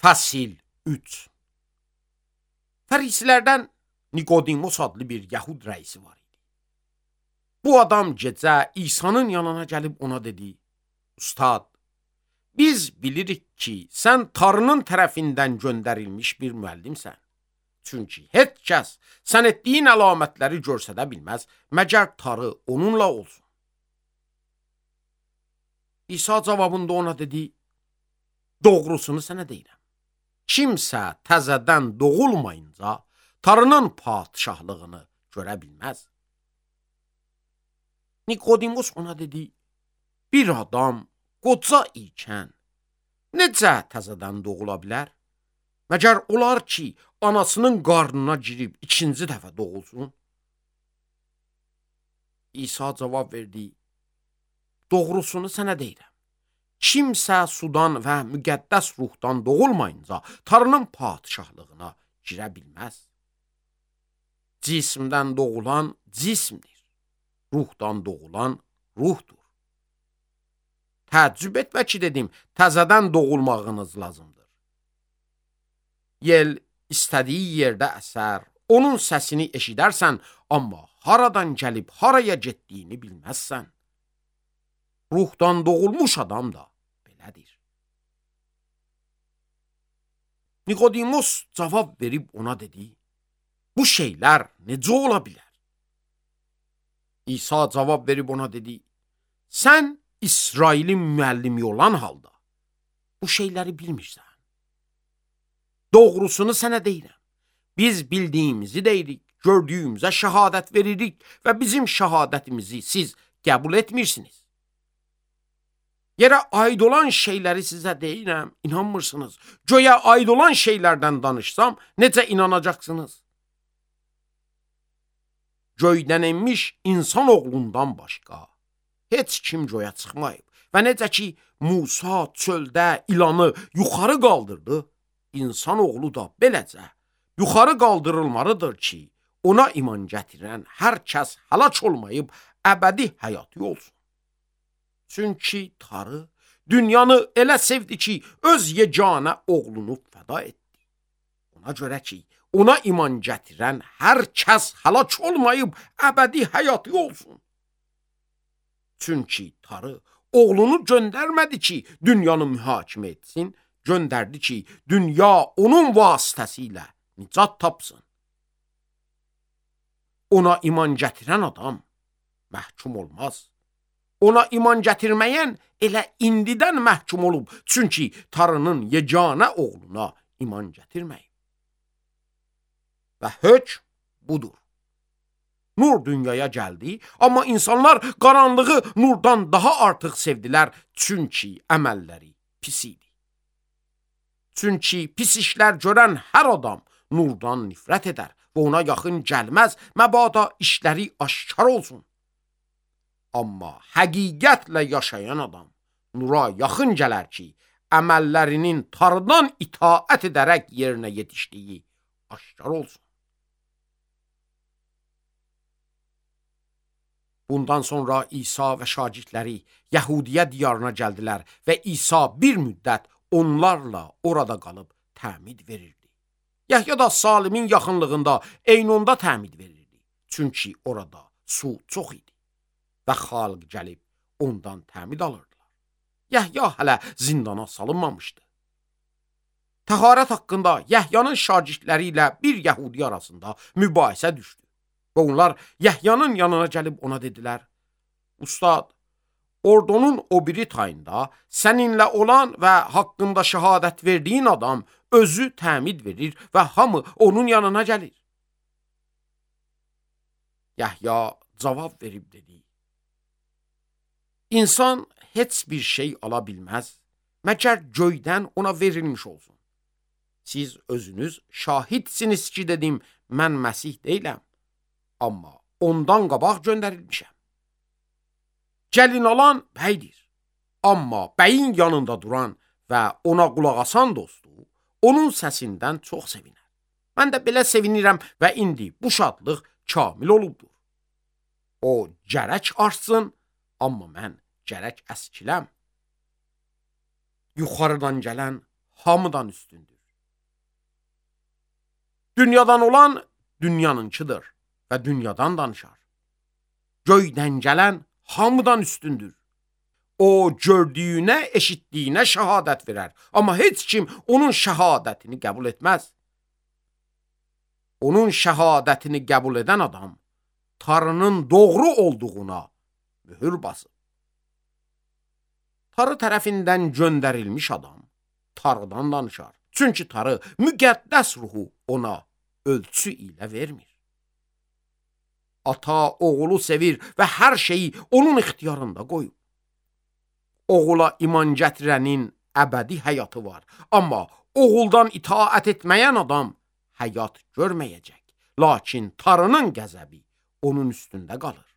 Fəsil 3. Fərisilərdən Nikodimos adlı bir Yahud rəisi var idi. Bu adam gecə İsa'nın yanına gəlib ona dedi: Ustad, biz bilirik ki, sən Tanrının tərəfindən göndərilmiş bir müəllimsən. Çünki heç kəs sən etdiyin əlamətləri görsədə bilməz, məgər Tanrı onunla olsun. İsa cavabında ona dedi: Doğrusunu sənə deyirəm. Kimsə təzədən doğulmayınca Tanrının padişahlığını görə bilməz. Nikodimos ona dedi: Bir adam qoca ikən necə təzədən doğula bilər? Məgər olar ki, anasının qarnına girib ikinci dəfə doğulsun? İsa cavab verdi: Doğrusunu sənə deyirəm. Kimsə sudan və müqəddəs ruhdan doğulmayınca Tanrının padişahlığına girə bilməz. Cismdən doğulan cismdir, ruhdan doğulan ruhdur. Təəccüb etmə ki, dedim, təzədən doğulmağınız lazımdır. Yel istədiyi yerdə əsər, onun səsini eşidərsən, amma haradan gəlib haraya getdiyini bilməzsən. Ruhdan doğulmuş adam da belədir. Nikodimos cavab verib ona dedi: Bu şeylər necə ola bilər? İsa cavab verib ona dedi: Sən İsrailin müəllimi olan halda bu şeyləri bilmirsən. Doğrusunu sənə deyirəm. Biz bildiyimizi deyirik, gördüyümüzə şəhadət veririk və bizim şəhadətimizi siz qəbul etmirsiniz. Yerə aid olan şeyləri sizə deyirəm, inanmırsınız. Göyə aid olan şeylərdən danışsam, necə inanacaqsınız? Göydən enmiş insan oğlundan başqa heç kim göyə çıxmayıb. Və necə ki, Musa çöldə ilanı yuxarı qaldırdı, insan oğlu da beləcə yuxarı qaldırılmalıdır ki, ona iman gətirən hər kəs həlak olmayıb, əbədi həyatı olsun. Çünki Tanrı dünyanı elə sevdi ki, öz yeganə oğlunu fəda etdi. Ona görə ki, ona iman gətirən hər kəs həlak olmayıb, əbədi həyatı olsun. Çünki Tanrı oğlunu göndərmədi ki, dünyanı mühakimə etsin, göndərdi ki, dünya onun vasitəsilə nicat tapsın. Ona iman gətirən adam məhkum olmaz. Ona iman gətirməyən elə indidən məhkum olub, çünki Tanrının yeganə oğluna iman gətirməyib. Və hökm budur. Nur dünyaya gəldi, amma insanlar qaranlığı nurdan daha artıq sevdilər, çünki əməlləri pis idi. Çünki pis işlər görən hər adam nurdan nifrət edər və ona yaxın gəlməz, məbada işləri aşkar olsun. Amma həqiqətlə yaşayan adam nura yaxın gələr ki, əməllərinin Tanrıdan itaət edərək yerinə yetişdiyi aşkar olsun. Bundan sonra İsa və şagirdləri Yəhudiyə diyarına gəldilər və İsa bir müddət onlarla orada qalıb təmid verirdi. Yəhya da Salimin yaxınlığında Eynonda təmid verirdi. Çünki orada su çox idi və xalq gəlib ondan təmid alırdılar. Yəhya hələ zindana salınmamışdı. Təharət haqqında Yəhyanın şagirdləri ilə bir Yəhudi arasında mübahisə düşdü. Və onlar Yəhyanın yanına gəlib ona dedilər: Ustad, ordunun o biri tayında səninlə olan və haqqında şəhadət verdiyin adam özü təmid verir və hamı onun yanına gəlir. Yəhya cavab verib dedi: İnsan heç bir şey ala bilməz, məgər göydən ona verilmiş olsun. Siz özünüz şahidsiniz ki, dedim, mən Məsih deyiləm, amma ondan qabaq göndərilmişəm. Gəlin alan bəydir, amma bəyin yanında duran və ona qulaq asan dostu onun səsindən çox sevinər. Mən də belə sevinirəm və indi bu şadlıq kamil olubdur. O gərək artsın, amma mən gərək əskiləm. Yuxarıdan gələn hamıdan üstündür. Dünyadan olan dünyanınkidir və dünyadan danışar. Göydən gələn hamıdan üstündür. O gördüyünə, eşitdiyinə şəhadət verər. Amma heç kim onun şəhadətini qəbul etməz. Onun şəhadətini qəbul edən adam Tanrının doğru olduğuna mühür basıb. Tanrı tərəfindən göndərilmiş adam Tanrıdan danışar. Çünki Tanrı müqəddəs ruhu ona ölçü ilə vermir. Ata oğulu sevir və hər şeyi onun ixtiyarında qoyub. Oğula iman gətirənin əbədi həyatı var. Amma oğuldan itaət etməyən adam həyat görməyəcək. Lakin Tanrının qəzəbi onun üstündə qalır.